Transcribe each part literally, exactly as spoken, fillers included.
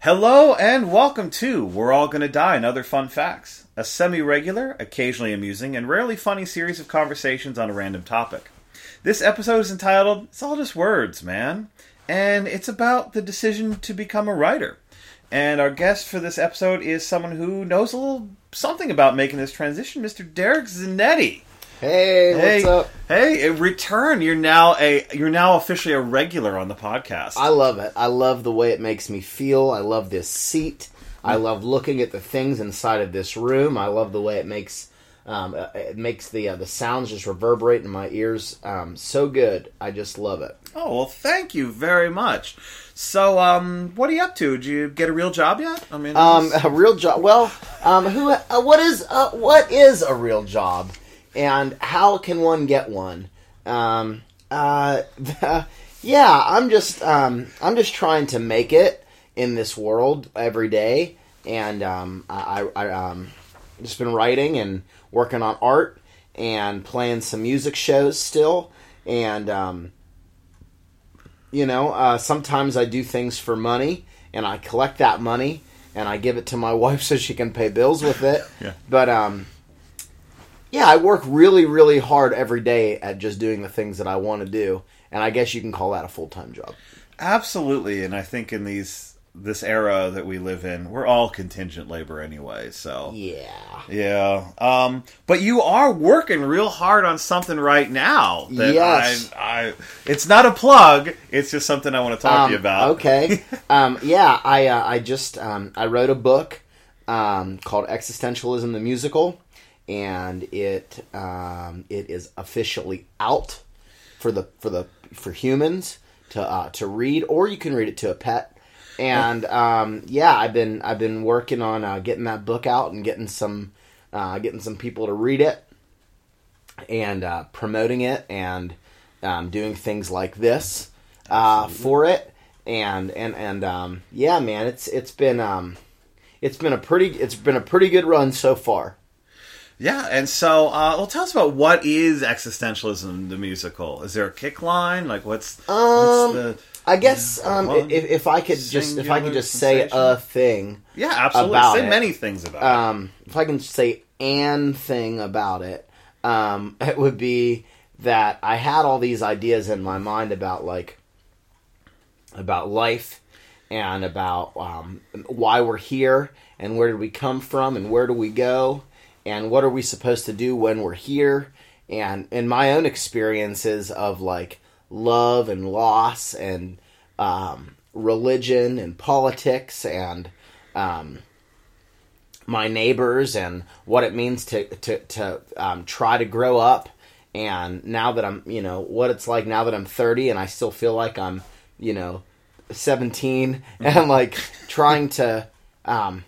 Hello and welcome to We're All Gonna Die and Other Fun Facts, a semi-regular, occasionally amusing, and rarely funny series of conversations on a random topic. This episode is entitled, It's All Just Words, Man, and it's about the decision to become a writer. And our guest for this episode is someone who knows a little something about making this transition, Mister Derek Zanetti. Hey, hey, what's up? Hey, return. You're now a you're now officially a regular on the podcast. I love it. I love the way it makes me feel. I love this seat. I love looking at the things inside of this room. I love the way it makes um, it makes the uh, the sounds just reverberate in my ears. Um, so good. I just love it. Oh, well, thank you very much. So, um, what are you up to? Did you get a real job yet? I mean, um, was... a real job. Well, um, who? Uh, what is uh, what is a real job? And how can one get one? Um, uh, yeah, I'm just, um, I'm just trying to make it in this world every day, and um, I, I, um, just been writing and working on art and playing some music shows still, and um, you know, uh, sometimes I do things for money, and I collect that money and I give it to my wife so she can pay bills with it. Yeah. But um. Yeah, I work really, really hard every day at just doing the things that I want to do, and I guess you can call that a full-time job. Absolutely, and I think in these this era that we live in, we're all contingent labor anyway, so... Yeah. Yeah. Um, but you are working real hard on something right now. That Yes. I, I, it's not a plug, it's just something I want to talk Um, to you about. Okay. um, yeah, I uh, I just, um, I wrote a book um, called Existentialism the Musical. And it um, it is officially out for the for the for humans to uh, to read, or you can read it to a pet. And um, yeah, I've been I've been working on uh, getting that book out and getting some uh, getting some people to read it and uh, promoting it and um, doing things like this uh, for it. And and and um, yeah, man, it's it's been um, it's been a pretty it's been a pretty good run so far. Yeah, and so, uh, well, tell us about what is Existentialism the Musical? Is there a kick line? Like, what's, Um, what's the... I guess um, One if, if I could just if I could just say sensation? a thing, Yeah, absolutely. about Say it. many things about um, if I can say an thing about it, um, it would be that I had all these ideas in my mind about like about life and about um, why we're here and where did we come from and where do we go. And what are we supposed to do when we're here? And in my own experiences of like love and loss and um, religion and politics and um, my neighbors and what it means to to, to um, try to grow up. And now that I'm, you know, what it's like now that I'm thirty and I still feel like I'm, you know, seventeen and like trying to... Um,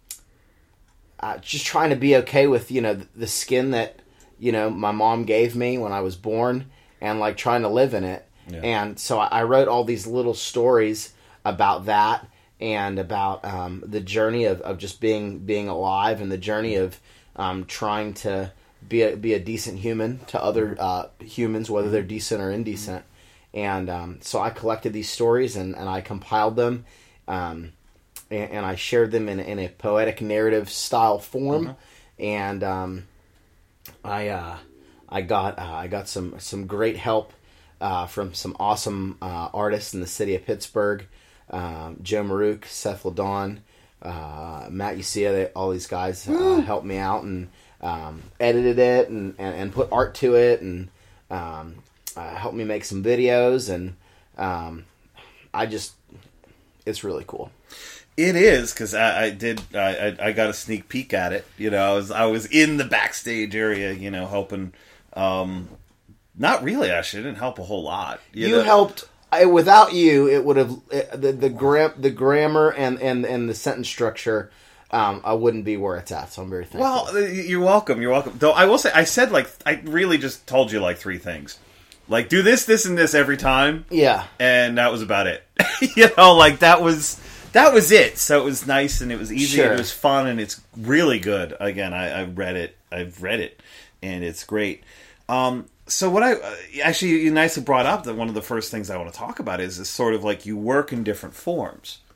Uh, just trying to be okay with, you know, the skin that, you know, my mom gave me when I was born and, like, trying to live in it. Yeah. And so I, I wrote all these little stories about that and about um, the journey of, of just being being alive and the journey of um, trying to be a, be a decent human to other uh, humans, whether they're decent or indecent. And um, so I collected these stories and, and I compiled them. Um And I shared them in, in a poetic narrative style form, mm-hmm. and um, I uh, I got uh, I got some some great help uh, from some awesome uh, artists in the city of Pittsburgh, um, Joe Marouk, Seth Ladon, uh, Matt Ucia. They, all these guys uh, helped me out and um, edited it and, and, and put art to it and um, uh, helped me make some videos and um, I just it's really cool. It is, because I, I did, I, I got a sneak peek at it, you know, I was I was in the backstage area, you know, helping, um, not really, actually, it didn't help a whole lot. You, you know? helped, I, without you, it would have, the the, gram, the grammar and, and, and the sentence structure, um, I wouldn't be where it's at, so I'm very thankful. Well, you're welcome, you're welcome. Though, I will say, I said, like, I really just told you, like, three things. Like, do this, this, and this every time. Yeah. And that was about it. You know, like, that was... That was it. So it was nice and it was easy sure. and it was fun and it's really good. Again, I, I read it. I've read it and it's great. Um, so what I uh, actually you nicely brought up that one of the first things I want to talk about is is sort of like you work in different forms.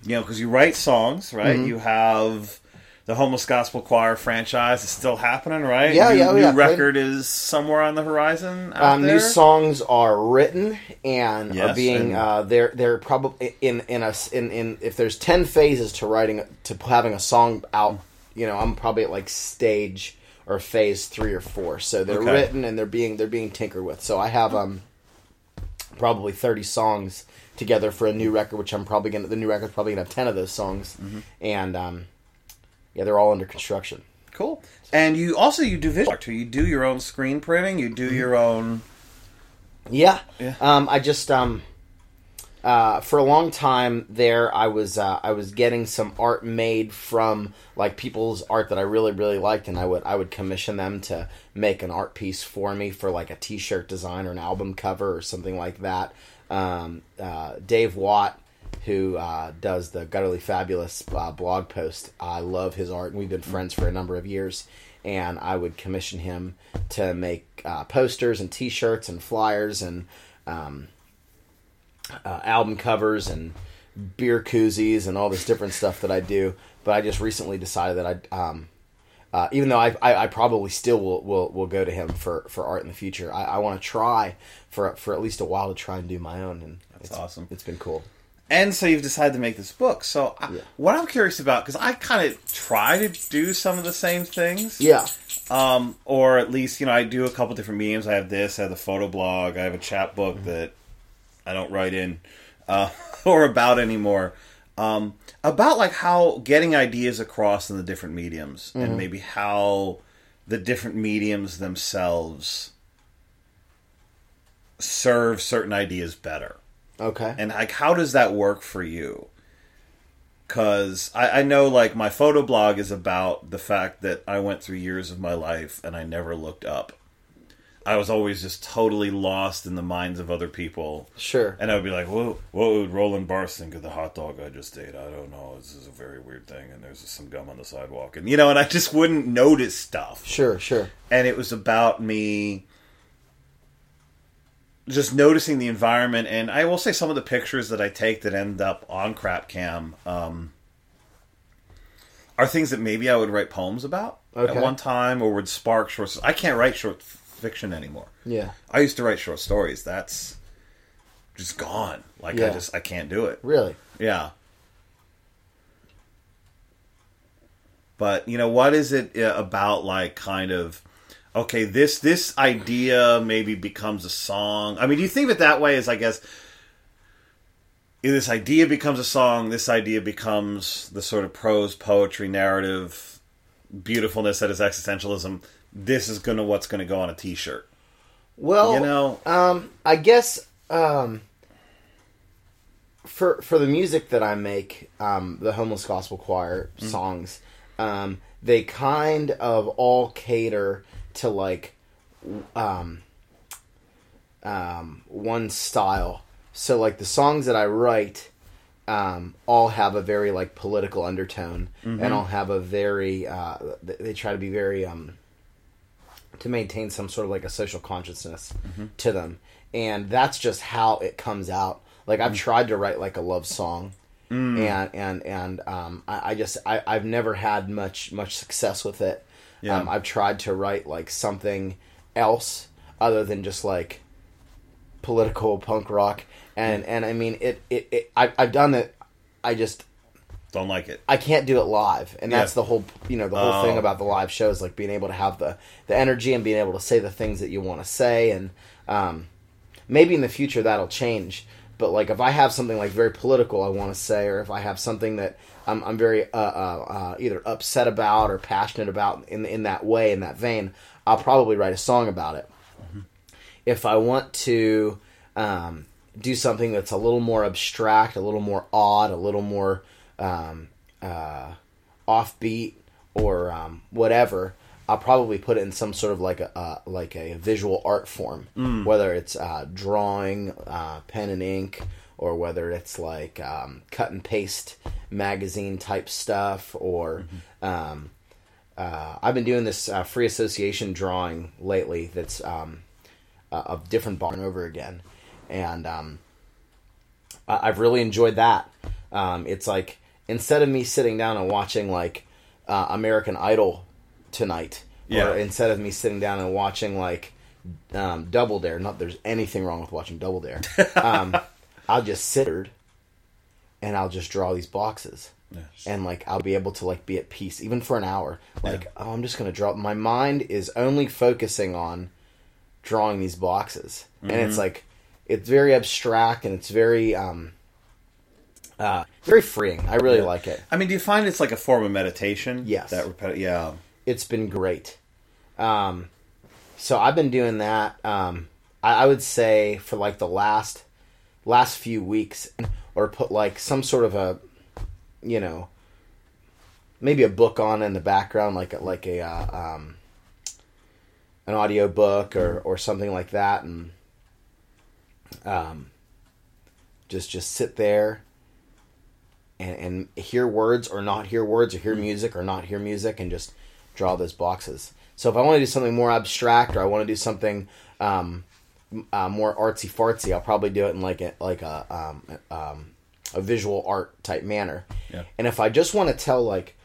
you know, because you write songs, right? Mm-hmm. You have the Homeless Gospel Choir franchise is still happening, right? Yeah, new, yeah, new yeah. record is somewhere on the horizon. Out um, there? New songs are written and yes, are being. And uh, they're they're probably in in a in, in if there's ten phases to writing to having a song out. You know, I'm probably at like stage or phase three or four. So they're okay. written and they're being they're being tinkered with. So I have um probably thirty songs together for a new record, which I'm probably gonna the new record's probably gonna have ten of those songs, mm-hmm. and um. Yeah, they're all under construction. Cool. And you also you do visual art too. You do your own screen printing. You do your own. Yeah. yeah. Um, I just um, uh, for a long time there, I was uh, I was getting some art made from like people's art that I really really liked, and I would I would commission them to make an art piece for me for like a T-shirt design or an album cover or something like that. Um, uh, Dave Watt, who uh, does the Gutterly Fabulous uh, blog post. I love his art, and we've been friends for a number of years. And I would commission him to make uh, posters and T-shirts and flyers and um, uh, album covers and beer koozies and all this different stuff that I do. But I just recently decided that I, um, uh, even though I, I, I probably still will, will will go to him for, for art in the future, I, I want to try for for at least a while to try and do my own. And that's it's, awesome. It's been cool. And so you've decided to make this book. So I, yeah. what I'm curious about, because I kind of try to do some of the same things. Yeah. Um, or at least, you know, I do a couple different mediums. I have this, I have the photo blog, I have a chat book mm-hmm. that I don't write in uh, or about anymore. Um, about like how getting ideas across in the different mediums mm-hmm. and maybe how the different mediums themselves serve certain ideas better. Okay. And like, how does that work for you? Because I, I know, like, my photo blog is about the fact that I went through years of my life and I never looked up. I was always just totally lost in the minds of other people. Sure. And I would be like, "Whoa, what would Roland Barthes think of the hot dog I just ate? I don't know. This is a very weird thing. And there's some gum on the sidewalk." And, you know, and I just wouldn't notice stuff. Sure, sure. And it was about me just noticing the environment, and I will say some of the pictures that I take that end up on CrapCam um, are things that maybe I would write poems about okay. at one time, or would spark short. I can't write short fiction anymore. Yeah, I used to write short stories. That's just gone. Like yeah. I just I can't do it. Really? Yeah. But you know, what is it about? Like, kind of. Okay, this this idea maybe becomes a song. I mean, do you think of it that way as, I guess, this idea becomes a song, this idea becomes the sort of prose, poetry, narrative, beautifulness that is existentialism. This is gonna what's going to go on a T-shirt. Well, you know, um, I guess um, for for the music that I make, um, the Homeless Gospel Choir mm-hmm. songs, um, they kind of all cater to like um, um, one style. So like the songs that I write um, all have a very like political undertone mm-hmm. and all have a very uh, they try to be very um, to maintain some sort of like a social consciousness mm-hmm. to them, and that's just how it comes out. Like I've mm-hmm. tried to write like a love song mm. and and and um, I, I just I, I've never had much much success with it. Yeah. Um, I've tried to write like something else other than just like political punk rock, and, and I mean it. It, it I, I've done it. I just don't like it. I can't do it live, and that's yeah. the whole you know the whole oh. thing about the live shows, like being able to have the, the energy and being able to say the things that you want to say, and um, maybe in the future that'll change. But like if I have something like very political I want to say, or if I have something that I'm, I'm very uh, uh, uh, either upset about or passionate about in in that way, in that vein, I'll probably write a song about it. Mm-hmm. If I want to um, do something that's a little more abstract, a little more odd, a little more um, uh, offbeat, or um, whatever, I'll probably put it in some sort of like a uh, like a visual art form, mm. whether it's uh, drawing, uh, pen and ink, or whether it's like um, cut and paste magazine type stuff, or mm-hmm. um, uh, I've been doing this uh, free association drawing lately that's um, uh, of different bar and over again, and um, I've really enjoyed that. Um, it's like, instead of me sitting down and watching, like, uh, American Idol tonight, yeah. or instead of me sitting down and watching, like, um, Double Dare, not there's anything wrong with watching Double Dare, um, I'll just sit there and I'll just draw these boxes. Yes. And, like, I'll be able to, like, be at peace, even for an hour. Like, yeah. oh, I'm just going to draw. My mind is only focusing on drawing these boxes. Mm-hmm. And it's, like, it's very abstract, and it's very, um, uh, very freeing. I really yeah. like it. I mean, do you find it's like a form of meditation? Yes. That repeti- yeah. It's been great. Um, so I've been doing that, um, I, I would say, for, like, the last, last few weeks, or put, like, some sort of a, you know, maybe a book on in the background, like a, like a uh, um, an audio book or, or something like that, and um, just just sit there and, and hear words or not hear words, or hear music or not hear music, and just draw those boxes. So if I want to do something more abstract, or I want to do something um, uh, more artsy fartsy, I'll probably do it in like a like a um, um, a visual art type manner. Yeah. And if I just want to tell, like,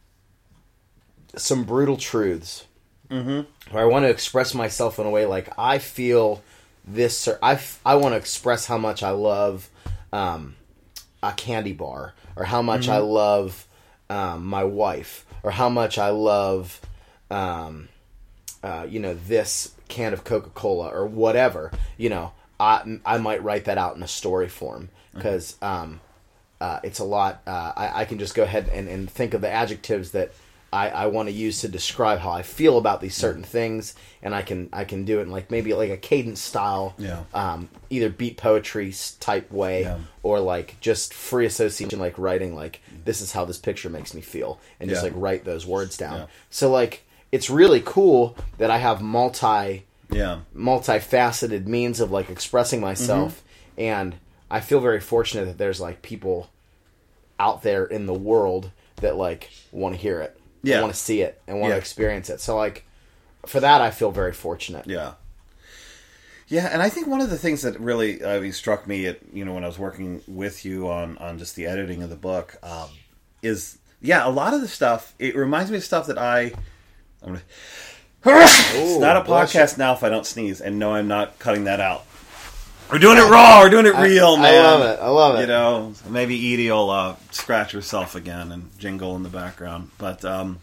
some brutal truths, mm-hmm. or I want to express myself in a way, like, I feel this, or I, I want to express how much I love um, a candy bar, or how much mm-hmm. I love um, my wife, or how much I love, um, uh, you know, this can of Coca-Cola, or whatever, you know, I, I might write that out in a story form. Because um, uh, it's a lot. Uh, I, I can just go ahead and, and think of the adjectives that I, I want to use to describe how I feel about these certain things, and I can I can do it in, like, maybe like a cadence style, yeah. um, either beat poetry type way, yeah. or like just free association, like writing, like, this is how this picture makes me feel, and just yeah. like write those words down. Yeah. So, like, it's really cool that I have multi yeah multifaceted means of, like, expressing myself, mm-hmm. and I feel very fortunate that there's, like, people out there in the world that, like, want to hear it, yeah. want to see it, and want yeah. to experience it. So, like, for that, I feel very fortunate. Yeah. Yeah, and I think one of the things that really I mean, struck me, at you know, when I was working with you on, on just the editing of the book, um, is, yeah, a lot of the stuff, it reminds me of stuff that I... I'm gonna, it's Ooh, not a podcast now if I don't sneeze, and no, I'm not cutting that out. We're doing it raw. We're doing it real, I, man. I love it. I love it. You know, maybe Edie will uh, scratch herself again and jingle in the background. But um,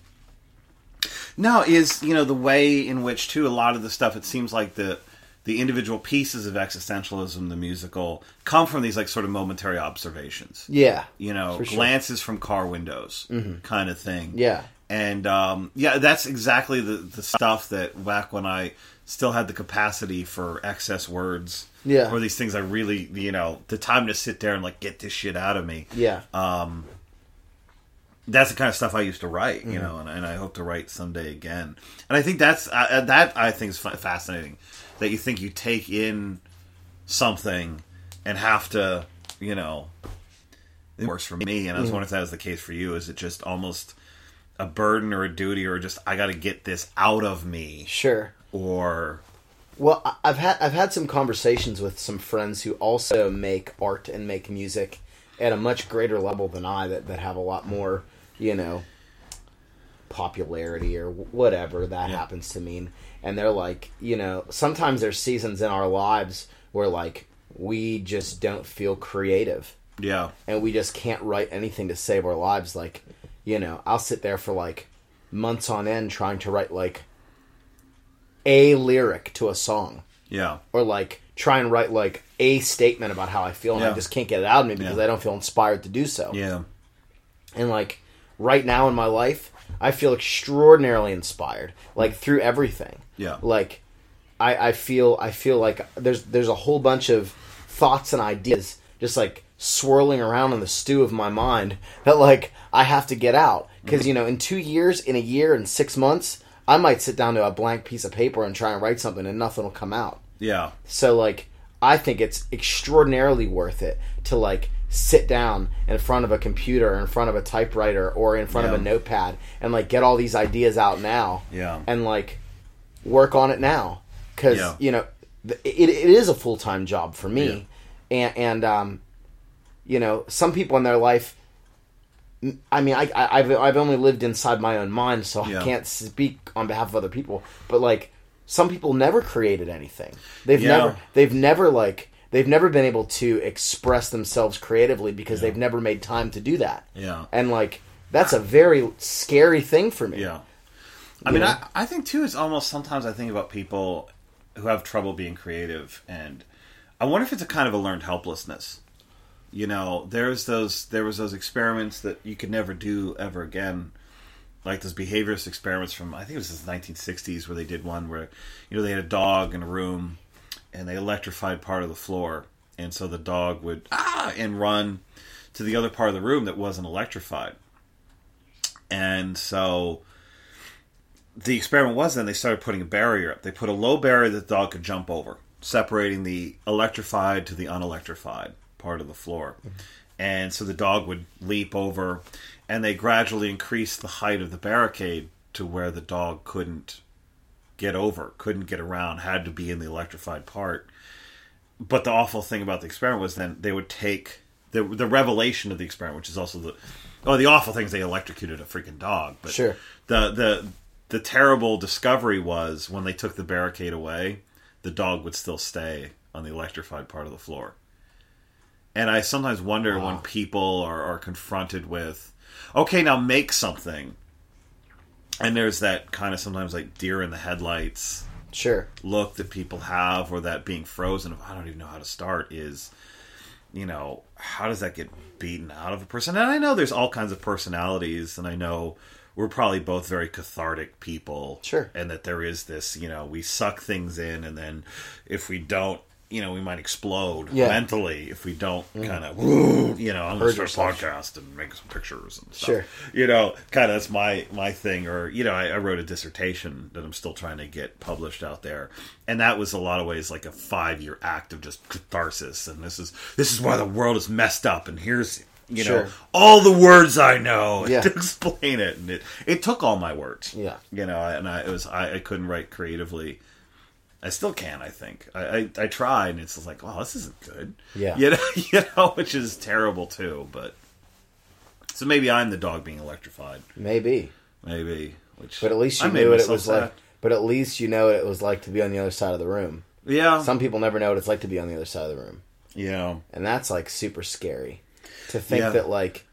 no, is you know the way in which too a lot of the stuff. It seems like the the individual pieces of existentialism, the musical, come from these like sort of momentary observations. Yeah, you know, for sure. Glances from car windows, mm-hmm. kind of thing. Yeah, and um, yeah, that's exactly the the stuff that back when I still had the capacity for excess words. Yeah. Or these things I really, you know, the time to sit there and, like, get this shit out of me. Yeah. Um, that's the kind of stuff I used to write, you mm-hmm. know, and, and I hope to write someday again. And I think that's, uh, that I think is fascinating. That you think you take in something and have to, you know, it works for me, and I was mm-hmm. wondering if that is the case for you. Is it just almost a burden or a duty, or just, I got to get this out of me? Sure. Or... Well, I've had I've had some conversations with some friends who also make art and make music at a much greater level than I, that, that have a lot more, you know, popularity or whatever that yeah. happens to mean. And they're like, you know, sometimes there's seasons in our lives where, like, we just don't feel creative. Yeah. And we just can't write anything to save our lives. Like, you know, I'll sit there for, like, months on end trying to write, like, a lyric to a song. Yeah. Or, like, try and write, like, a statement about how I feel, and yeah. I just can't get it out of me because yeah. I don't feel inspired to do so. Yeah. And, like, right now in my life, I feel extraordinarily inspired, like, through everything. Yeah. Like, I, I feel I feel like there's there's a whole bunch of thoughts and ideas just, like, swirling around in the stew of my mind that, like, I have to get out. Because, mm-hmm. you know, in two years, in a year, in six months... I might sit down to a blank piece of paper and try and write something, and nothing will come out. Yeah. So, like, I think it's extraordinarily worth it to, like, sit down in front of a computer, or in front of a typewriter, or in front yeah. of a notepad, and, like, get all these ideas out now. Yeah. And, like, work on it now. Because, yeah. you know, it, it is a full-time job for me. Yeah. And, and um, you know, some people in their life. I mean, I, I I've I've only lived inside my own mind, so yeah. I can't speak on behalf of other people. But like, some people never created anything. They've yeah. never they've never like they've never been able to express themselves creatively because yeah. they've never made time to do that. Yeah, and like that's a very scary thing for me. Yeah, I you mean, I, I think too. It's almost sometimes I think about people who have trouble being creative, and I wonder if it's a kind of a learned helplessness. You know, there's those there was those experiments that you could never do ever again, like those behaviorist experiments from I think it was the nineteen sixties where they did one where, you know, they had a dog in a room and they electrified part of the floor, and so the dog would ah and run to the other part of the room that wasn't electrified, and so the experiment was then they started putting a barrier up. They put a low barrier that the dog could jump over, separating the electrified to the unelectrified part of the floor. Mm-hmm. And so the dog would leap over, and they gradually increased the height of the barricade to where the dog couldn't get over, couldn't get around, had to be in the electrified part. But the awful thing about the experiment was then they would take the the revelation of the experiment, which is also the oh the awful thing is they electrocuted a freaking dog. But sure. the the the terrible discovery was when they took the barricade away, the dog would still stay on the electrified part of the floor. And I sometimes wonder wow. when people are, are confronted with, okay, now make something. And there's that kind of sometimes like deer in the headlights sure. look that people have, or that being frozen, I don't even know how to start, is, you know, how does that get beaten out of a person? And I know there's all kinds of personalities, and I know we're probably both very cathartic people. Sure. And that there is this, you know, we suck things in, and then if we don't, you know, we might explode yeah. mentally if we don't mm. kind of, you know, I'm going to start a podcast and make some pictures and stuff. Sure. You know, kind of that's my, my thing. Or, you know, I, I wrote a dissertation that I'm still trying to get published out there. And that was a lot of ways like a five-year act of just catharsis. And this is this is why the world is messed up. And here's, you sure. know, all the words I know yeah. to explain it. And it, it took all my words. Yeah. You know, and I, it was I, I couldn't write creatively. I still can, I think. I, I, I try, and it's like, wow, this isn't good. Yeah. You know, you know, which is terrible, too. But so maybe I'm the dog being electrified. Maybe. Maybe. Which but at least you I knew what it was sad. like. But at least you know what it was like to be on the other side of the room. Yeah. Some people never know what it's like to be on the other side of the room. Yeah. And that's, like, super scary. To think yeah. that, like...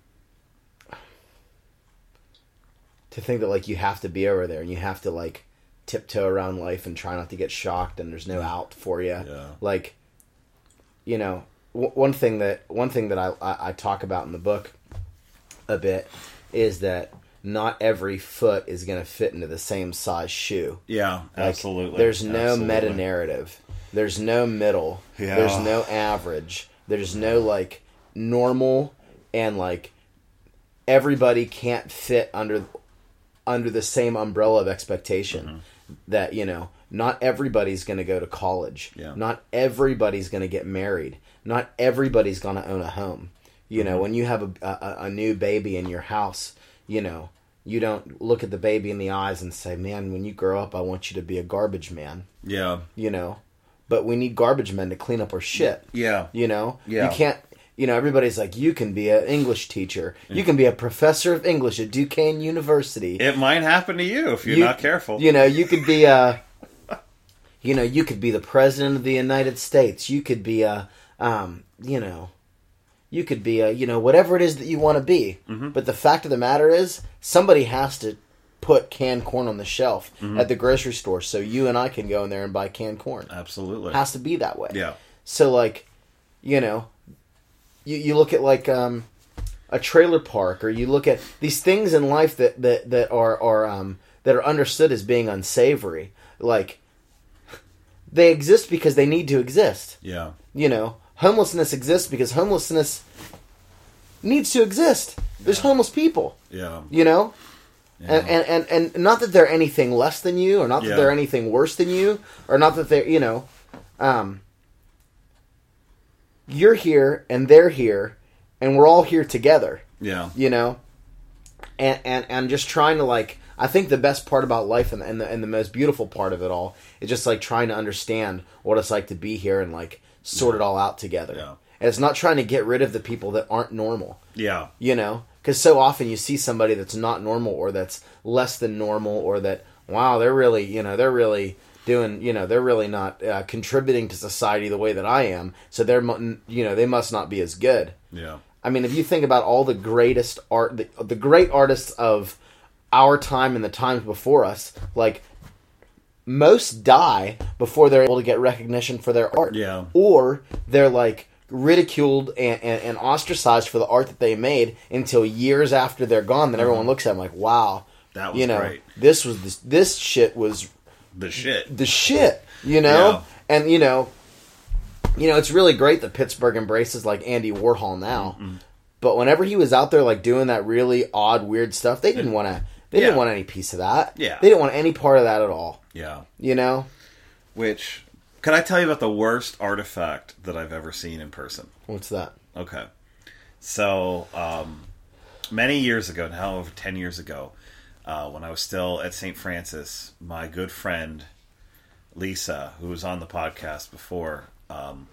To think that, like, you have to be over there, and you have to, like... tiptoe around life and try not to get shocked, and there's no out for you. Yeah. Like, you know, w- one thing that one thing that I, I I talk about in the book a bit is that not every foot is going to fit into the same size shoe. Yeah, like, absolutely. There's no absolutely. meta narrative. There's no middle. Yeah. There's no average. There's no like normal, and like everybody can't fit under under the same umbrella of expectation. Mm-hmm. That, you know, not everybody's going to go to college. Yeah. Not everybody's going to get married. Not everybody's going to own a home. You know, mm-hmm. when you have a, a, a new baby in your house, you know, you don't look at the baby in the eyes and say, man, when you grow up, I want you to be a garbage man. Yeah. You know, but we need garbage men to clean up our shit. Yeah. You know, yeah. you can't, you know, everybody's like, you can be an English teacher. Yeah. You can be a professor of English at Duquesne University. It might happen to you if you're you, not careful. You know, you could be a, you know, you could be the president of the United States. You could be a, um, you know, you could be a, you know, whatever it is that you want to be. Mm-hmm. But the fact of the matter is, somebody has to put canned corn on the shelf mm-hmm. at the grocery store so you and I can go in there and buy canned corn. Absolutely. It has to be that way. Yeah. So, like, you know, You you look at like um, a trailer park, or you look at these things in life that, that, that are are um, that are understood as being unsavory. Like, they exist because they need to exist. Yeah. You know, homelessness exists because homelessness needs to exist. There's yeah. homeless people. Yeah. You know, yeah. and, and and and not that they're anything less than you, or not that yeah. they're anything worse than you, or not that they're, you know, um. You're here and they're here, and we're all here together. Yeah. You know? And and, and just trying to, like, I think the best part about life and, and, the, and the most beautiful part of it all is just, like, trying to understand what it's like to be here and, like, sort yeah. it all out together. Yeah. And it's not trying to get rid of the people that aren't normal. Yeah. You know? Because so often you see somebody that's not normal or that's less than normal or that, wow, they're really, you know, they're really doing, you know, they're really not uh, contributing to society the way that I am. So they're, you know, they must not be as good. Yeah. I mean, if you think about all the greatest art, the, the great artists of our time and the times before us, like, most die before they're able to get recognition for their art. Yeah. Or they're, like, ridiculed and, and, and ostracized for the art that they made until years after they're gone. Then mm-hmm. everyone looks at them like, wow. That was you know, great. This was this, this shit was the shit. The shit, you know? Yeah. And, you know, you know, it's really great that Pittsburgh embraces, like, Andy Warhol now. Mm-hmm. But whenever he was out there, like, doing that really odd, weird stuff, they didn't want to, they yeah. didn't want any piece of that. Yeah. They didn't want any part of that at all. Yeah. You know? Which, can I tell you about the worst artifact that I've ever seen in person? What's that? Okay. So, um, many years ago, now over ten years ago, uh, when I was still at Saint Francis, my good friend, Lisa, who was on the podcast before, um,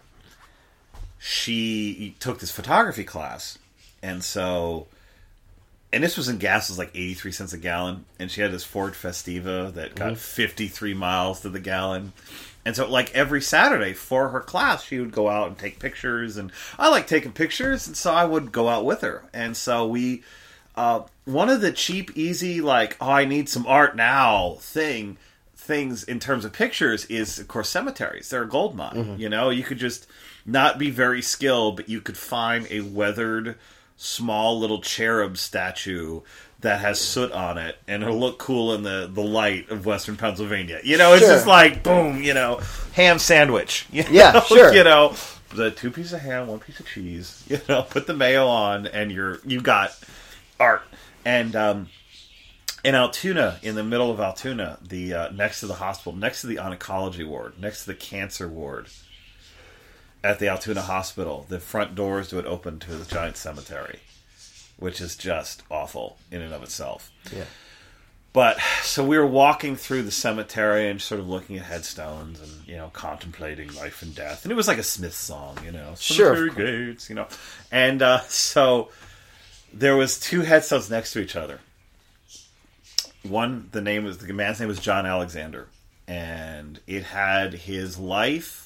she took this photography class. And so, and this was in gas, was like eighty-three cents a gallon. And she had this Ford Festiva that got mm-hmm. fifty-three miles to the gallon. And so, like, every Saturday for her class, she would go out and take pictures. And I like taking pictures, and so I would go out with her. And so we, uh, one of the cheap, easy, like, oh, I need some art now thing, things in terms of pictures is, of course, cemeteries. They're a gold mine. Mm-hmm. You know, you could just not be very skilled, but you could find a weathered, small little cherub statue that has soot on it, and it'll look cool in the, the light of Western Pennsylvania. You know, it's sure. just like, boom, you know, ham sandwich. You know? Yeah, sure. You know, the two pieces of ham, one piece of cheese, you know, put the mayo on, and you're, you got art. And um, in Altoona, in the middle of Altoona, the uh, next to the hospital, next to the oncology ward, next to the cancer ward, at the Altoona Hospital, the front doors would open to the giant cemetery, which is just awful in and of itself. Yeah. But, so we were walking through the cemetery and sort of looking at headstones and, you know, contemplating life and death. And it was like a Smith song, you know. Sure. Cemetery gates, you know. And uh, so there was two headstones next to each other. One, the name was, the man's name was John Alexander. And it had his life,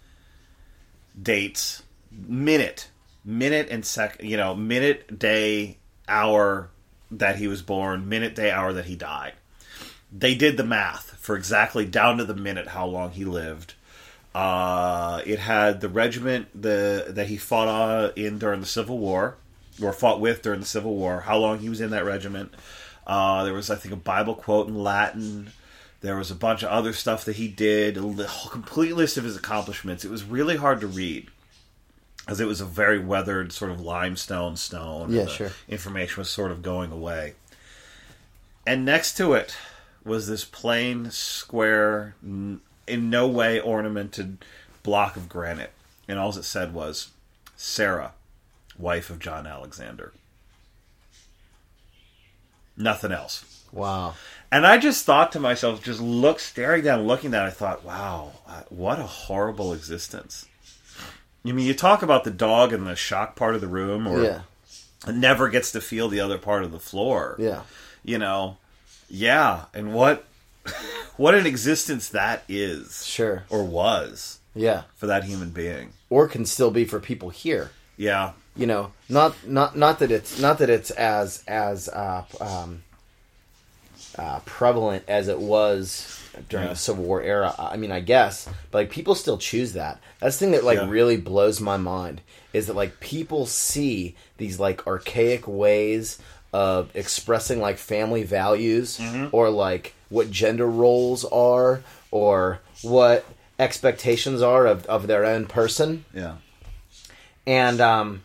dates, minute, minute and second, you know, minute, day, hour that he was born, minute, day, hour that he died. They did the math for exactly down to the minute how long he lived. Uh, it had the regiment the that he fought uh, in during the Civil War, or fought with during the Civil War, how long he was in that regiment. Uh, there was, I think, a Bible quote in Latin. There was a bunch of other stuff that he did, a complete list of his accomplishments. It was really hard to read, because it was a very weathered sort of limestone stone. Yeah, sure. Information was sort of going away. And next to it was this plain, square, in no way ornamented block of granite. And all it said was, Sarah, wife of John Alexander. Nothing else. Wow. And I just thought to myself, just look, staring down, looking at it, I thought, wow, what a horrible existence. I mean, you talk about the dog in the shock part of the room, or yeah. it never gets to feel the other part of the floor. Yeah. You know, yeah, and what what an existence that is. Sure. Or was. Yeah. For that human being. Or can still be for people here. Yeah. You know, not not not that it's not that it's as as uh, um, uh, prevalent as it was during yeah. the Civil War era. I mean, I guess, but like people still choose that. That's the thing that like yeah. really blows my mind, is that like people see these like archaic ways of expressing like family values, mm-hmm. or like what gender roles are, or what expectations are of, of their own person. Yeah. And um,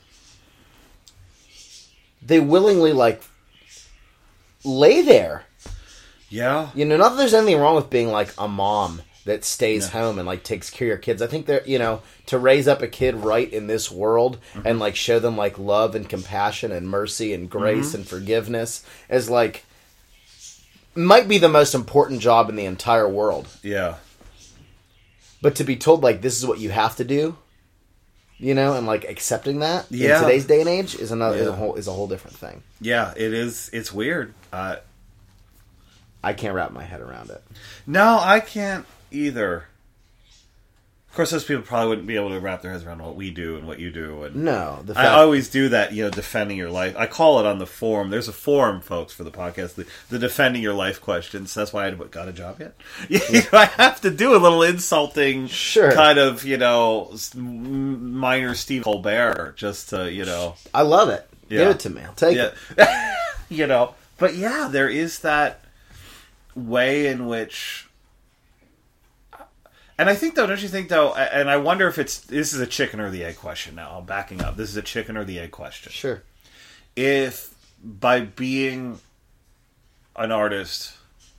they willingly like lay there. Yeah. You know, not that there's anything wrong with being like a mom that stays no. home and like takes care of your kids. I think that, you know, to raise up a kid right in this world, mm-hmm. and like show them like love and compassion and mercy and grace, mm-hmm. and forgiveness is like might be the most important job in the entire world. Yeah. But to be told like this is what you have to do, You know, and like accepting that Yeah. in today's day and age is another is, a Yeah. whole, is a whole different thing. Yeah, it is. It's weird. Uh, I can't wrap my head around it. no, I can't either. Of course, those people probably wouldn't be able to wrap their heads around what we do and what you do. And No, the I fact, always do that, you know, defending your life. I call it on the forum. There's a forum, folks, for the podcast, the, the defending your life questions. That's why I got a job yet. You know, I have to do a little insulting Sure. kind of, you know, s- minor Steve Colbert just to, you know. I love it. Yeah. Give it to me. I'll take Yeah. it. You know, but yeah, there is that way in which. And I think, though, don't you think, though, and I wonder if it's, this is a chicken or the egg question now. I'm backing up. This is a chicken or the egg question. Sure. If by being an artist,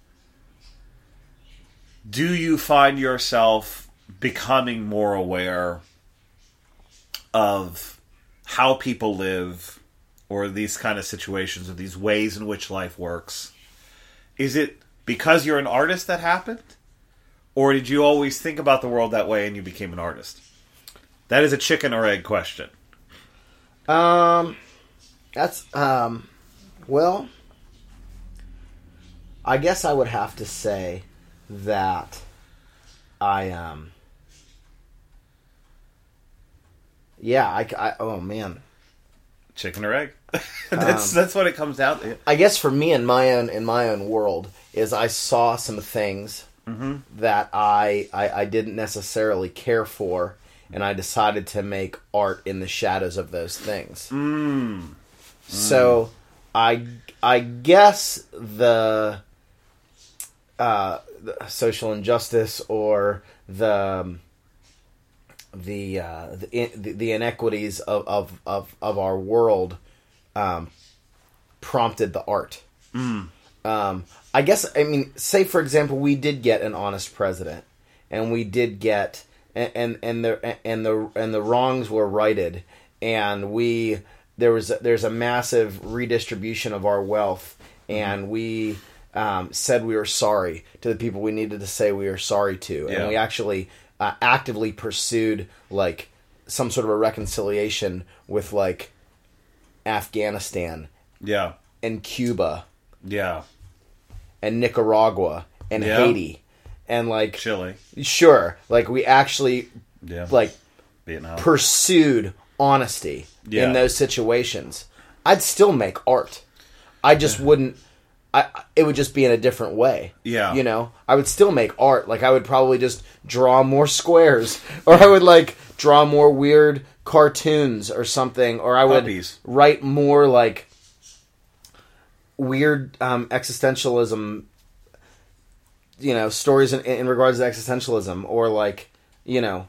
do you find yourself becoming more aware of how people live or these kind of situations or these ways in which life works? Is it because you're an artist that happened? Or did you always think about the world that way and you became an artist? That is a chicken or egg question. Um, that's, um, well, I guess I would have to say that I, um, yeah, I, I oh man. Chicken or egg? that's, Um, that's what it comes down to. I guess for me in my own, in my own world is I saw some things Mm-hmm. that I, I I didn't necessarily care for, and I decided to make art in the shadows of those things. Mm. So I I guess the, uh, the social injustice or the um, the, uh, the the the inequities of of of, of our world um, prompted the art. Mm. Um, I guess, I mean, say for example, we did get an honest president, and we did get, and, and, and the, and the, and the wrongs were righted, and we, there was, there's a massive redistribution of our wealth, and we, um, said we were sorry to the people we needed to say we were sorry to, and Yeah. we actually, uh, actively pursued, like, some sort of a reconciliation with, like, Afghanistan, Yeah. and Cuba, Yeah. and Nicaragua and Yeah. Haiti and like Chile. sure like we actually Yeah. like Vietnam. pursued honesty Yeah. in those situations. I'd still make art. I just wouldn't I it would just be in a different way. Yeah. You know, I would still make art. Like I would probably just draw more squares or I would like draw more weird cartoons or something or I would Puppies. write more like weird um, existentialism, you know, stories in, in regards to existentialism, or like, you know,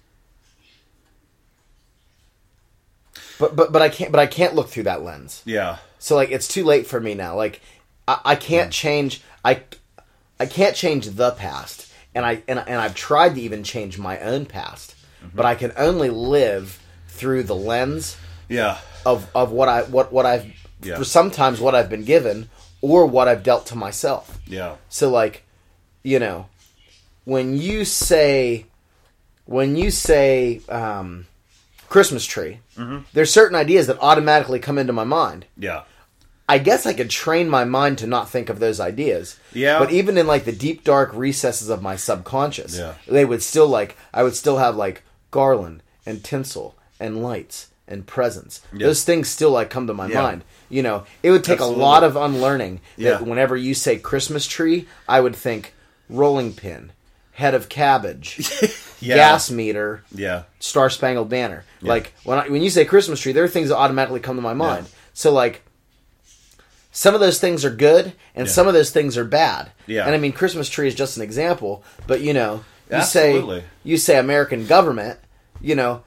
but but but I can't but I can't look through that lens. Yeah. So like, it's too late for me now. Like, I, I can't change. I I can't change the past, and I and and I've tried to even change my own past, Mm-hmm. but I can only live through the lens Yeah. of of what I what what I've Yeah. for sometimes what I've been given or what I've dealt to myself. Yeah. So like, you know, when you say when you say um, Christmas tree, Mm-hmm. there's certain ideas that automatically come into my mind. Yeah. I guess I could train my mind to not think of those ideas. Yeah. But even in like the deep dark recesses of my subconscious, Yeah. they would still like I would still have like garland and tinsel and lights and presents. Yeah. Those things still like come to my Yeah. mind. You know, it would take Absolutely. a lot of unlearning Yeah. that whenever you say Christmas tree, I would think rolling pin, head of cabbage, Yeah. gas meter, Yeah. Star Spangled Banner. Like when I, when you say Christmas tree, there are things that automatically come to my mind. Yeah. So like some of those things are good and Yeah. some of those things are bad. Yeah. And I mean Christmas tree is just an example, but you know, you Absolutely. say you say American government, you know,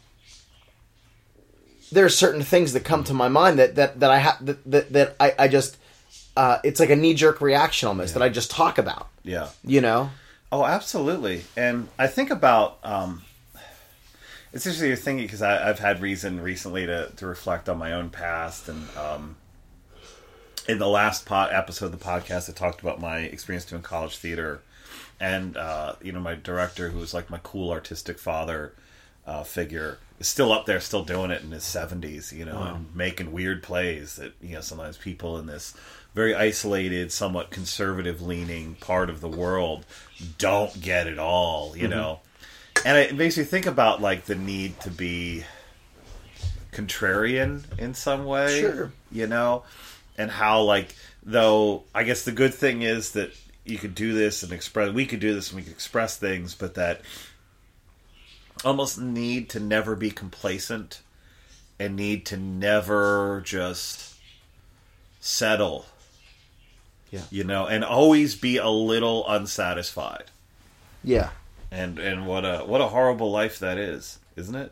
there are certain things that come to my mind that that, that I have that, that that I, I just uh, it's like a knee jerk reaction almost that I just talk about. Yeah. You know? Oh, absolutely. And I think about um, it's interesting you're thinking because I've had reason recently to, to reflect on my own past, and um, in the last pod, episode of the podcast, I talked about my experience doing college theater, and uh, you know, my director, who was like my cool artistic father, uh, figure is still up there, still doing it in his seventies, you know, Wow. and making weird plays that, you know, sometimes people in this very isolated, somewhat conservative-leaning part of the world don't get at all, you mm-hmm. know. And it makes me think about, like, the need to be contrarian in some way, sure. you know, and how, like, though, I guess the good thing is that you could do this and express, we could do this and we could express things, but that almost need to never be complacent and need to never just settle. Yeah. You know, and always be a little unsatisfied. Yeah. And and what a what a horrible life that is, isn't it?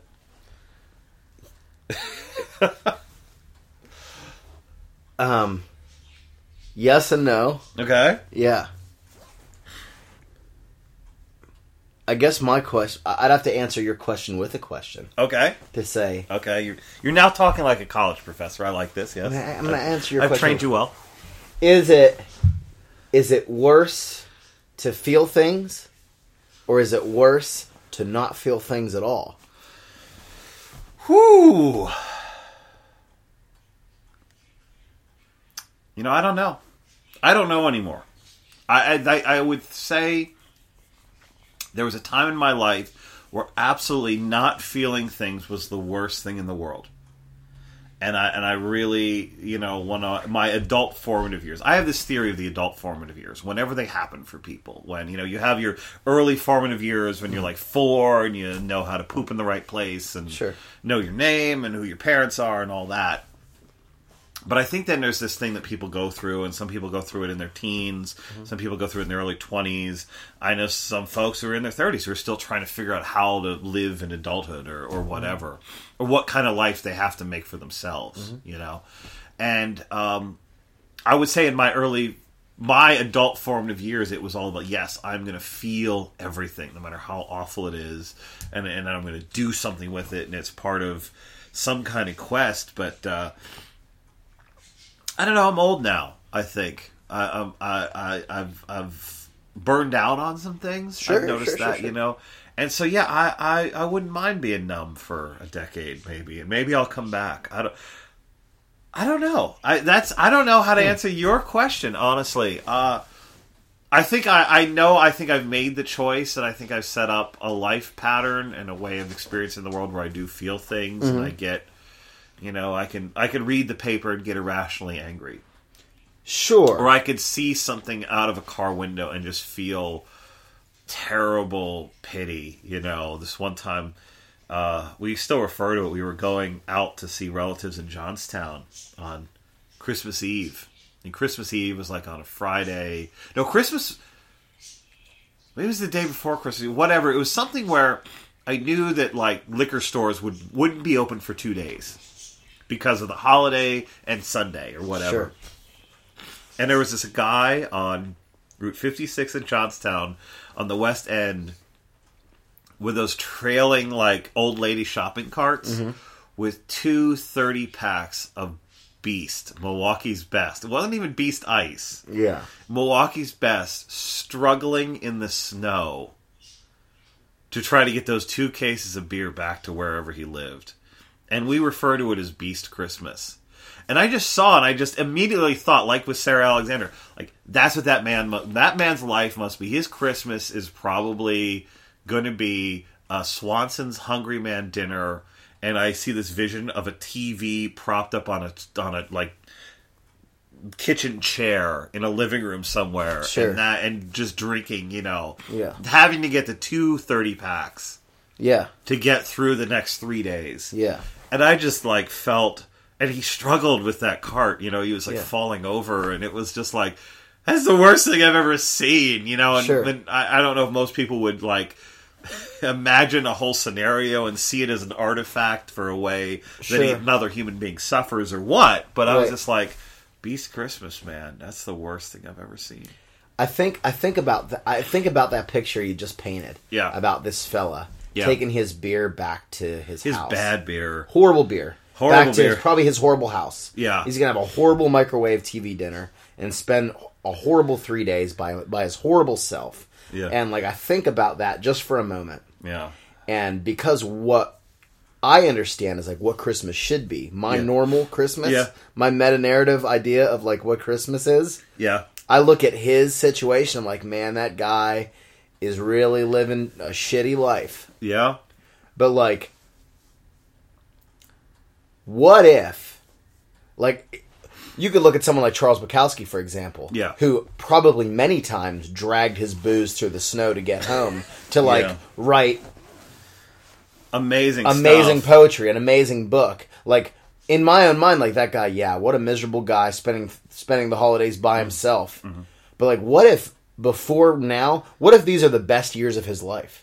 um yes and no. Okay. Yeah. I guess my question, I'd have to answer your question with a question. Okay. To say. Okay, you're you're now talking like a college professor. I like this. Yes. I'm gonna, I'm gonna answer your I've question. I've trained you well. Is it is it worse to feel things, or is it worse to not feel things at all? Whew. You know, I don't know. I don't know anymore. I I, I would say there was a time in my life where absolutely not feeling things was the worst thing in the world. And I and I really, you know, one of my adult formative years. I have this theory of the adult formative years. Whenever they happen for people, when you know you have your early formative years when you're like four and you know how to poop in the right place and sure. know your name and who your parents are and all that. But I think then there's this thing that people go through, and some people go through it in their teens. Mm-hmm. Some people go through it in their early twenties. I know some folks who are in their thirties who are still trying to figure out how to live in adulthood or, or whatever. Mm-hmm. Or what kind of life they have to make for themselves, mm-hmm. you know. And um, I would say in my early, my adult formative years, it was all about, yes, I'm going to feel everything, no matter how awful it is. And, and I'm going to do something with it, and it's part of some kind of quest. But... Uh, I don't know. I'm old now. I think I, I, I, I've, I've burned out on some things. Sure, I've noticed sure, that, sure, sure. you know, and so yeah, I, I, I wouldn't mind being numb for a decade, maybe, and maybe I'll come back. I don't, I don't know. I that's I don't know how to answer your question, honestly. Uh, I think I, I know. I think I've made the choice, and I think I've set up a life pattern and a way of experiencing the world where I do feel things, mm-hmm. and I get. You know, I can I can read the paper and get irrationally angry. Sure. Or I could see something out of a car window and just feel terrible pity. You know, this one time, uh, we still refer to it, we were going out to see relatives in Johnstown on Christmas Eve. And Christmas Eve was like on a Friday. No, Christmas... Maybe it was the day before Christmas Eve. Whatever. It was something where I knew that, like, liquor stores would, wouldn't be open for two days. Because of the holiday and Sunday or whatever. Sure. And there was this guy on Route fifty-six in Johnstown on the West End with those trailing, like, old lady shopping carts mm-hmm. with two thirty-packs of Beast, Milwaukee's Best. It wasn't even Beast Ice. Yeah. Milwaukee's Best, struggling in the snow to try to get those two cases of beer back to wherever he lived. And we refer to it as Beast Christmas. And I just saw, and I just immediately thought, like with Sarah Alexander, like, that's what that man, that man's life must be. His Christmas is probably going to be a Swanson's Hungry Man dinner, and I see this vision of a T V propped up on a, on a, like, kitchen chair in a living room somewhere. Sure. And that, and just drinking, you know. Yeah. Having to get the two thirty-packs. Yeah. To get through the next three days. Yeah. And I just, like, felt... And he struggled with that cart, you know, he was, like, yeah. falling over, and it was just, like, that's the worst thing I've ever seen, you know? And, sure. and I, I don't know if most people would, like, imagine a whole scenario and see it as an artifact for a way sure. that another human being suffers or what, but I right. was just like, Beast Christmas, man, that's the worst thing I've ever seen. I think I think about the, I think about that picture you just painted. Yeah. About this fella yeah. taking his beer back to his, his house. His bad beer. Horrible beer. Horrible back to beer. His, probably his horrible house. Yeah. He's going to have a horrible microwave T V dinner and spend a horrible three days by by his horrible self. Yeah. And, like, I think about that just for a moment. Yeah. And because what I understand is like what Christmas should be, my Yeah. normal Christmas, Yeah. my meta-narrative idea of like what Christmas is, Yeah. I look at his situation, I'm like, man, that guy is really living a shitty life. Yeah. But like, what if, like, you could look at someone like Charles Bukowski, for example, Yeah. who probably many times dragged his booze through the snow to get home to like Yeah. write Amazing amazing stuff. poetry, an amazing book. Like, in my own mind, like, that guy, yeah, what a miserable guy spending spending the holidays by himself. Mm-hmm. But like, what if before now, what if these are the best years of his life?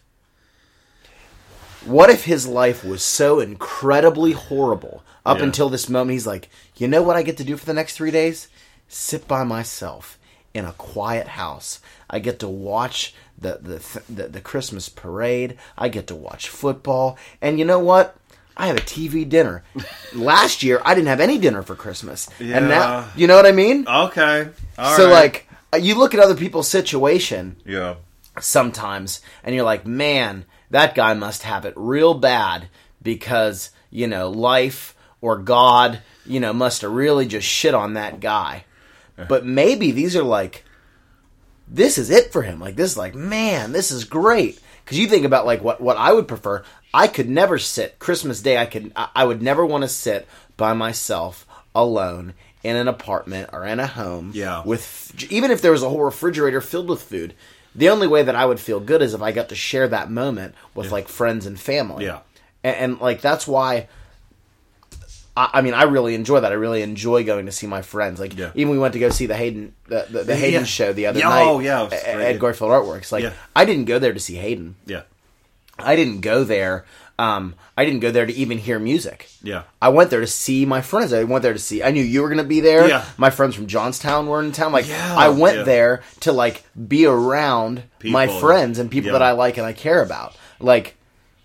What if his life was so incredibly horrible up Yeah. until this moment? He's like, you know what I get to do for the next three days? Sit by myself in a quiet house. I get to watch the the, the the Christmas parade. I get to watch football. And you know what? I have a T V dinner. Last year, I didn't have any dinner for Christmas. Yeah. And now, you know what I mean? Okay. All so, right. like, you look at other people's situation Yeah. sometimes, and you're like, man, that guy must have it real bad because, you know, life or God, you know, must have really just shit on that guy. But maybe these are like, this is it for him. Like, this is like, man, this is great. Because you think about, like, what, what I would prefer. I could never sit, Christmas Day, I could I, I would never want to sit by myself alone in an apartment or in a home. Yeah. With, even if there was a whole refrigerator filled with food. The only way that I would feel good is if I got to share that moment with, Yeah. like, friends and family. Yeah. And, and like, that's why, I, I mean, I really enjoy that. I really enjoy going to see my friends. Like, Yeah. even we went to go see the Hayden the, the, the Hayden Yeah. show the other Yeah, night oh, yeah, it was at, great. at Garfield Artworks. Like, Yeah. I didn't go there to see Hayden. Yeah. I didn't go there. Um, I didn't go there to even hear music. Yeah. I went there to see my friends. I went there to see. I knew you were going to be there. Yeah. My friends from Johnstown were in town. Like, Yeah, I went yeah. there to like be around my People. friends and people Yeah. that I like and I care about. Like,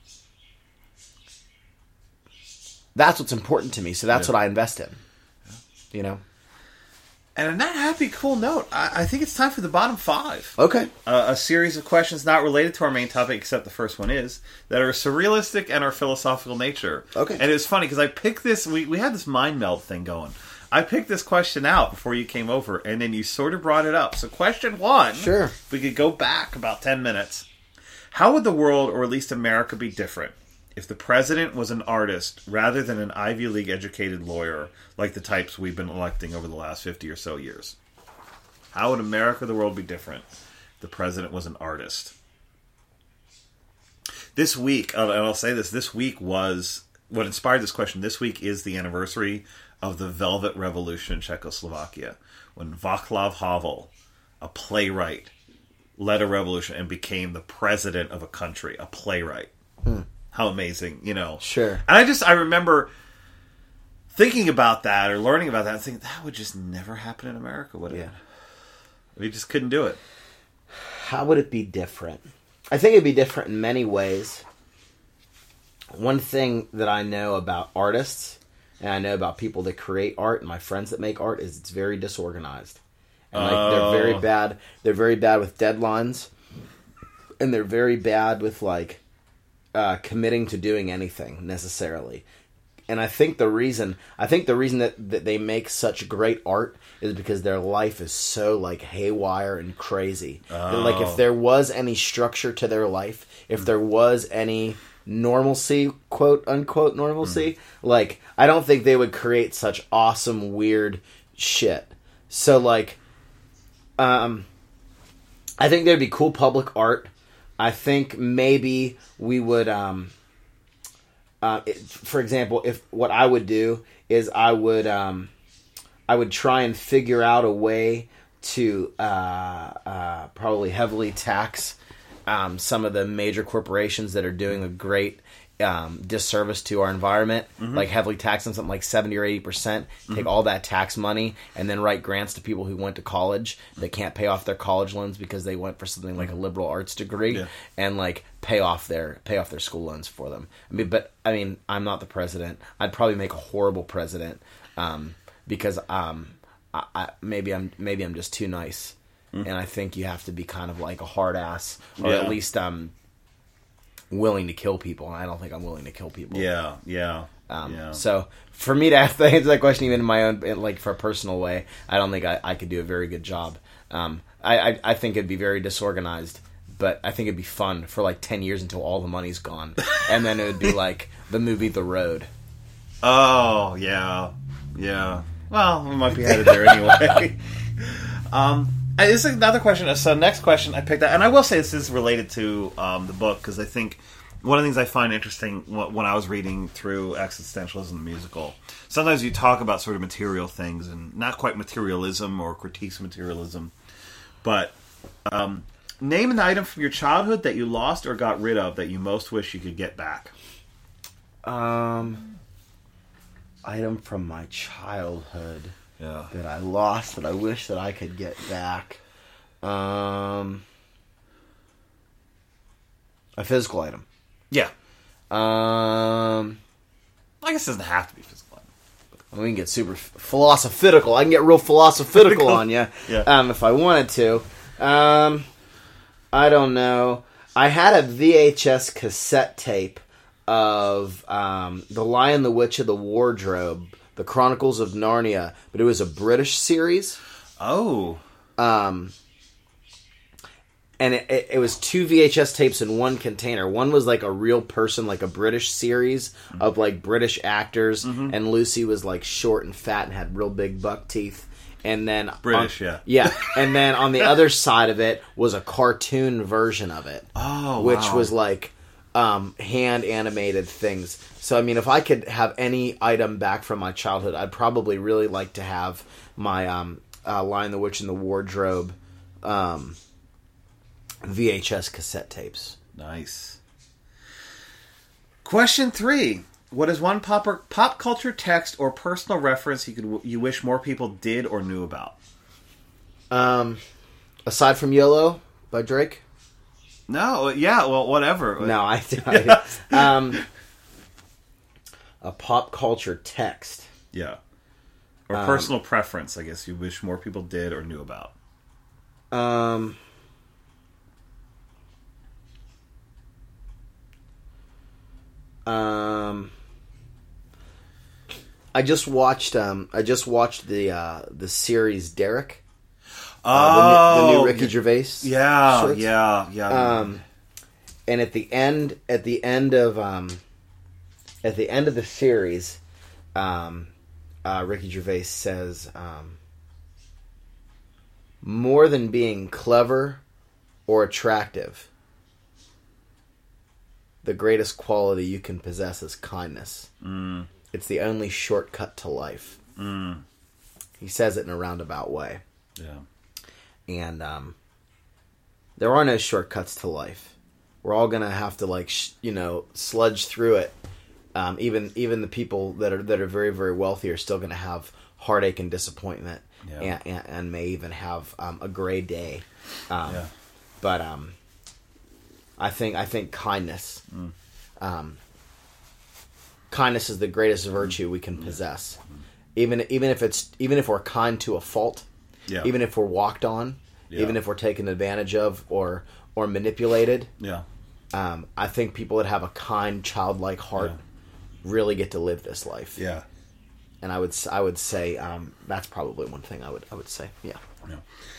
that's what's important to me. So that's Yeah. what I invest in. You know. And on that happy, cool note, I, I think it's time for the bottom five. Okay. Uh, a series of questions not related to our main topic, except the first one is, that are surrealistic and our philosophical nature. Okay. And it was funny, because I picked this, we, we had this mind meld thing going. I picked this question out before you came over, and then you sort of brought it up. So question one, Sure. if we could go back about ten minutes. How would the world, or at least America, be different if the president was an artist rather than an Ivy League educated lawyer like the types we've been electing over the last fifty or so years? How would America, the world, be different if the president was an artist? This week, and I'll say this, this week was, what inspired this question, this week is the anniversary of the Velvet Revolution in Czechoslovakia, when Václav Havel, a playwright, led a revolution and became the president of a country, a playwright. Hmm. How amazing, you know. Sure. And I just, I remember thinking about that or learning about that and thinking, that would just never happen in America, would it? Yeah. We just couldn't do it. How would it be different? I think it'd be different in many ways. One thing that I know about artists, and I know about people that create art, and my friends that make art, is it's very disorganized. And like, Oh. they're very bad. They're very bad with deadlines, and they're very bad with like uh, committing to doing anything necessarily. And I think the reason, I think the reason that, that they make such great art is because their life is so like haywire and crazy. That, like Oh. if there was any structure to their life, if there was any normalcy, quote unquote normalcy, like I don't think they would create such awesome weird shit. So like, um, I think there'd be cool public art. I think maybe we would, um, uh, it, for example, if what I would do is I would, um, I would try and figure out a way to uh, uh, probably heavily tax um, some of the major corporations that are doing a great um, disservice to our environment, Mm-hmm. like heavily tax them something like seventy or eighty percent, take all that tax money and then write grants to people who went to college that can't pay off their college loans because they went for something like a liberal arts degree, Yeah. and like pay off their pay off their school loans for them. I mean, but I mean, I'm not the president. I'd probably make a horrible president um, because um, I, I, maybe I'm maybe I'm just too nice, and I think you have to be kind of like a hard ass, or Yeah. at least um, willing to kill people, and I don't think I'm willing to kill people. Yeah, yeah, Um, yeah. So for me to have to answer that question, even in my own, like for a personal way, I don't think I, I could do a very good job. Um, I, I I think it'd be very disorganized, but I think it'd be fun for like ten years until all the money's gone, and then it would be like the movie The Road. Oh, yeah, yeah. Well, we might be headed there anyway. um, this is another question. So, next question I picked out, and I will say this is related to um, the book, because I think one of the things I find interesting when I was reading through Existentialism the Musical, sometimes you talk about sort of material things, and not quite materialism or critiques of materialism, but um, name an item from your childhood that you lost or got rid of that you most wish you could get back. Um, item from my childhood Yeah. that I lost that I wish that I could get back. Um, a physical item. Yeah. Um, I guess it doesn't have to be physical. we can get super philosophical. I can get real philosophical on you, Yeah. um, if I wanted to. Um, I don't know. I had a V H S cassette tape of um, The Lion, the Witch of the Wardrobe, The Chronicles of Narnia, but it was a British series. Oh. Um, and it, it, it was two V H S tapes in one container. One was like a real person, like a British series mm-hmm. of like British actors, mm-hmm. and Lucy was like short and fat and had real big buck teeth. And then British, on, yeah, yeah. And then on the other side of it was a cartoon version of it. Oh, which wow. was like um, hand animated things. So I mean, if I could have any item back from my childhood, I'd probably really like to have my um, uh, Lion, the Witch, and the Wardrobe um, V H S cassette tapes. Nice. Question three. What is one pop or pop culture text or personal reference you could you wish more people did or knew about? Um, aside from YOLO by Drake? No, yeah, well, whatever. No, I, I um, a pop culture text. Yeah. Or Um, personal preference, I guess you wish more people did or knew about. Um, um, I just watched. Um, I just watched the uh, the series Derek. Oh, Uh, the, new, the new Ricky Gervais. Yeah, shorts. yeah, yeah. Um, and at the end, at the end of um, at the end of the series, um, uh, Ricky Gervais says, um, "More than being clever or attractive, the greatest quality you can possess is kindness. Mm. It's the only shortcut to life." Mm. He says it in a roundabout way. Yeah. And um, there are no shortcuts to life. We're all gonna have to, like, sh- you know, sludge through it. Um, even even the people that are that are very very wealthy are still gonna have heartache and disappointment, Yeah. and, and and may even have um, a gray day. Um, Yeah. But um, I think I think kindness, Mm. um, kindness is the greatest virtue we can possess. Even even if it's even if we're kind to a fault. Yeah. Even if we're walked on, Yeah. even if we're taken advantage of or or manipulated, Yeah. um, I think people that have a kind, childlike heart Yeah. really get to live this life. Yeah. And I would s- I would say um, that's probably one thing I would I would say. Yeah. Yeah.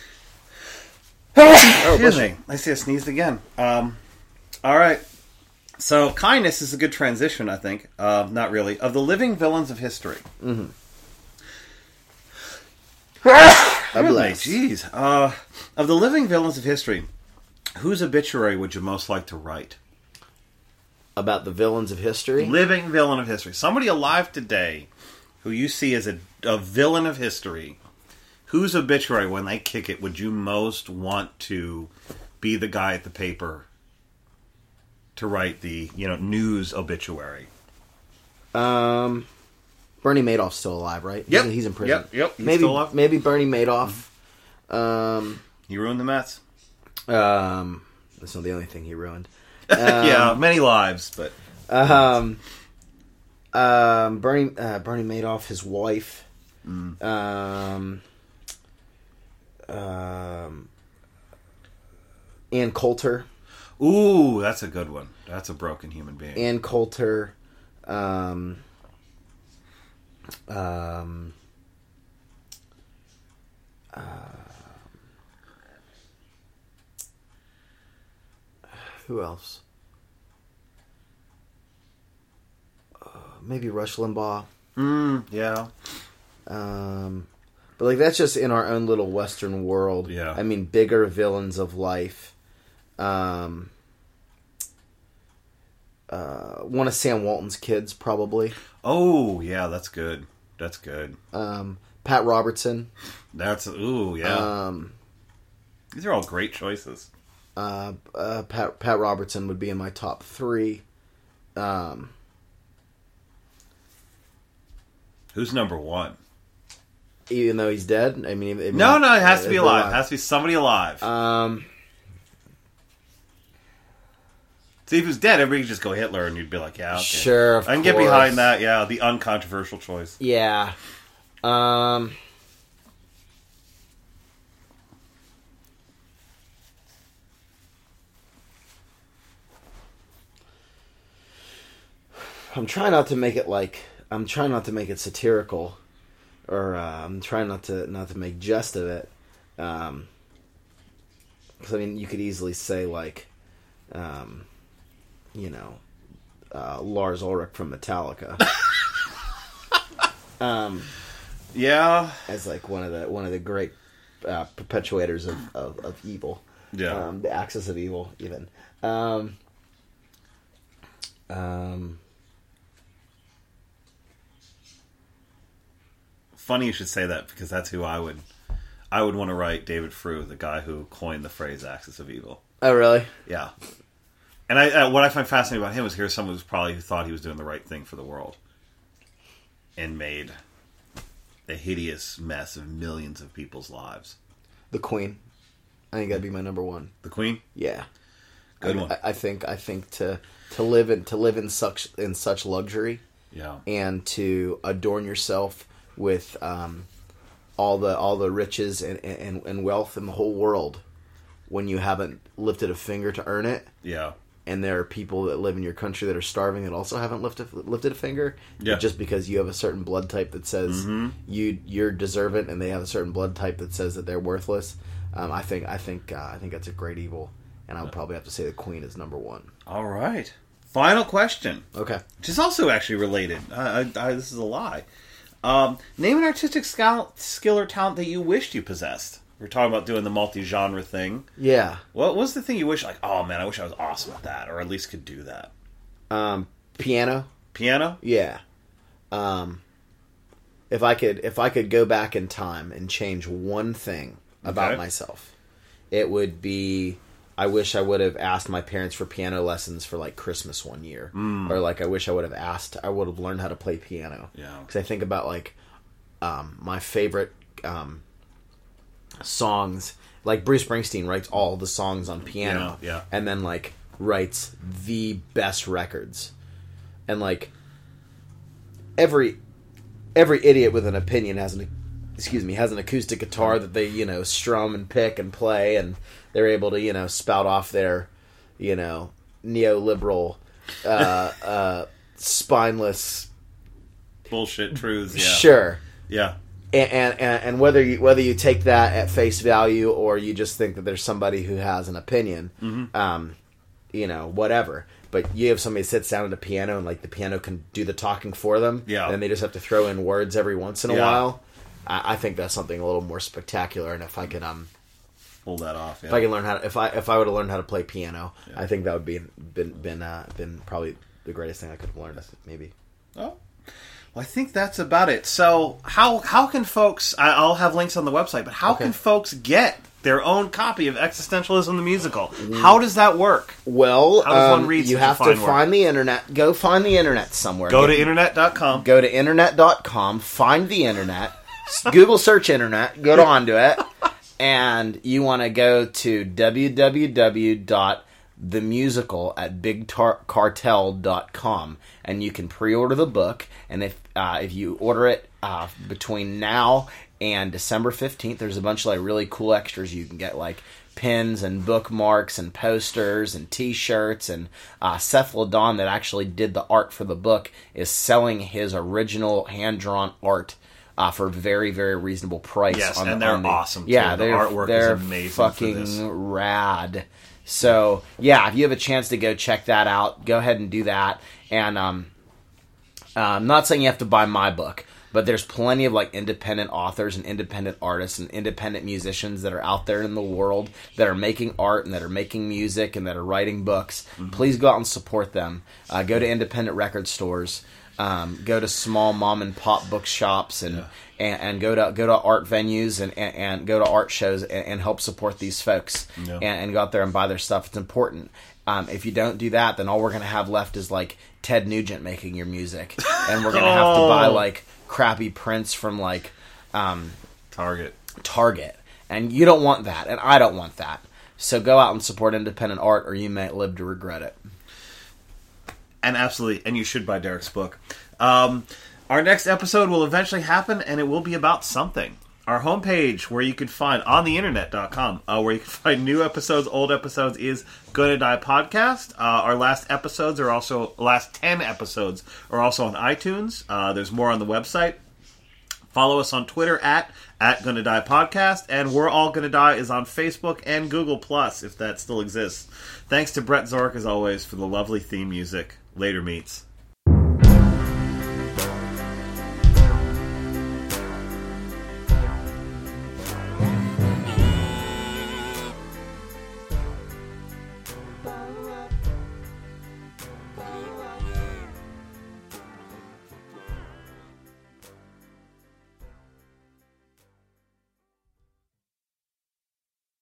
Oh, Excuse bless me. I see I sneezed again. Um, all right. So, kindness is a good transition, I think. Uh, not really. Of the living villains of history. Mm-hmm. Really? Jeez. Uh, of the living villains of history, whose obituary would you most like to write? About the villains of history? Living villain of history. Somebody alive today who you see as a, a villain of history. Whose obituary, when they kick it, would you most want to be the guy at the paper to write the, you know, news obituary? Um, Bernie Madoff's still alive, right? Yep. He's, he's in prison. Yep, yep. He's maybe still alive. maybe Bernie Madoff. Um, He ruined the Mets. um, that's not the only thing he ruined. Yeah, many lives, but Um, um, Bernie uh, Bernie Madoff, his wife. Mm. Um, um, Ann Coulter. Ooh, that's a good one. That's a broken human being. Ann Coulter. Um, um, uh, who else? Uh, maybe Rush Limbaugh. Mm, yeah. Um, but like that's just in our own little Western world. Yeah. I mean, bigger villains of life. Um, uh, one of Sam Walton's kids, probably. Oh, yeah, that's good. That's good. Um, Pat Robertson. That's ooh, yeah. Um, These are all great choices. uh, uh, Pat Pat Robertson would be in my top three. Um, Who's number one? even though he's dead. I mean, I mean No, no, it has to be uh, alive. It has to be somebody alive. Um, See, if he was dead, everybody could just go Hitler, and you'd be like, yeah, okay. Sure, of I can get course. behind that, yeah, the uncontroversial choice. yeah. Um, I'm trying not to make it like I'm trying not to make it satirical, or uh, I'm trying not to not to make jest of it. Um, 'cause, I mean, you could easily say like, um, you know, uh, Lars Ulrich from Metallica. um, Yeah. as like one of the one of the great uh, perpetuators of, of, of evil. Yeah. Um, the axis of evil, even. Um, um, Funny you should say that, because that's who I would I would want to write David Frew, the guy who coined the phrase axis of evil. oh, really? Yeah. And I uh, what I find fascinating about him is here's someone who's probably who thought he was doing the right thing for the world and made a hideous mess of millions of people's lives. The Queen. I think that'd be my number one. The Queen? Yeah. Good I, one. I, I think I think to to live in to live in such in such luxury Yeah. and to adorn yourself with um, all the all the riches and, and, and wealth in the whole world when you haven't lifted a finger to earn it, Yeah. and there are people that live in your country that are starving that also haven't lifted lifted a finger, Yeah. just because you have a certain blood type that says Mm-hmm. you you're deserving, and they have a certain blood type that says that they're worthless. Um, I think I think uh, I think that's a great evil, and I would probably have to say the Queen is number one. All right. Final question, Okay. which is also actually related. I, I, I, this is a lie. Um, name an artistic skill, skill or talent that you wished you possessed. We're talking about doing the multi-genre thing. Yeah. What was the thing you wish, like, oh man, I wish I was awesome at that, or at least could do that? Um, piano. Piano? Yeah. Um, if I could, if I could go back in time and change one thing about Okay. myself, it would be, I wish I would have asked my parents for piano lessons for like Christmas one year, Mm. or like I wish I would have asked, I would have learned how to play piano. Yeah. Because I think about like um, my favorite um, songs, like Bruce Springsteen writes all the songs on piano, Yeah, yeah. and then like writes the best records, and like every every idiot with an opinion has an excuse me has an acoustic guitar that they you know strum and pick and play, and they're able to you know spout off their you know neoliberal uh, uh, spineless Bullshit truths, yeah. sure. Yeah. And, and and whether you whether you take that at face value or you just think that there's somebody who has an opinion, Mm-hmm. um, you know, whatever. But you have somebody sits down at a piano and like the piano can do the talking for them, Yeah. and they just have to throw in words every once in a Yeah. while. I, I think that's something a little more spectacular. And if I could um, Pull that off, yeah. if I can learn how to, if I if I would have learned how to play piano, Yeah. I think that would be been been uh, been probably the greatest thing I could have learned. Maybe. Oh. Well, I think that's about it. So, how how can folks? I- I'll have links on the website, but how Okay. can folks get their own copy of Existentialism the Musical? How does that work? Well, How does one um, read you such a have to fine work? find the internet. Go find the internet somewhere. Go Get- to internet dot com. Go to internet dot com, find the internet, Google search internet, go onto it, and you want to go to w w w dot the musical at big cartel dot com, and you can pre-order the book. And if uh, if you order it uh, between now and December fifteenth, there's a bunch of like really cool extras you can get, like pins and bookmarks and posters and T-shirts. And uh, Seth Ladon, that actually did the art for the book, is selling his original hand-drawn art Uh, for a very, very reasonable price. Yes, on and the, they're on the, awesome, too. Yeah, The they're, artwork they're is amazing fucking for this. rad. So, yeah, if you have a chance to go check that out, go ahead and do that. And um, uh, I'm not saying you have to buy my book, but there's plenty of like independent authors and independent artists and independent musicians that are out there in the world that are making art and that are making music and that are writing books. Mm-hmm. Please go out and support them. Uh, go to independent record stores. Um, go to small mom and pop bookshops and, yeah. and and go to go to art venues and, and, and go to art shows and, and help support these folks yeah. and, and go out there and buy their stuff. It's important. Um, if you don't do that, then all we're going to have left is like Ted Nugent making your music, and we're going to oh. have to buy like crappy prints from like um, Target. Target, and you don't want that, and I don't want that. So go out and support independent art, or you may live to regret it. And absolutely, and you should buy Derek's book. Um, our next episode will eventually happen, and it will be about something. Our homepage, where you can find, on the internet dot com, uh, where you can find new episodes, old episodes, is Gonna Die Podcast. Uh, our last episodes are also, last ten episodes are also on iTunes. Uh, there's more on the website. Follow us on Twitter at, at Gonna Die Podcast, and We're All Gonna Die is on Facebook and Google Plus, if that still exists. Thanks to Brett Zork, as always, for the lovely theme music. Later, meets.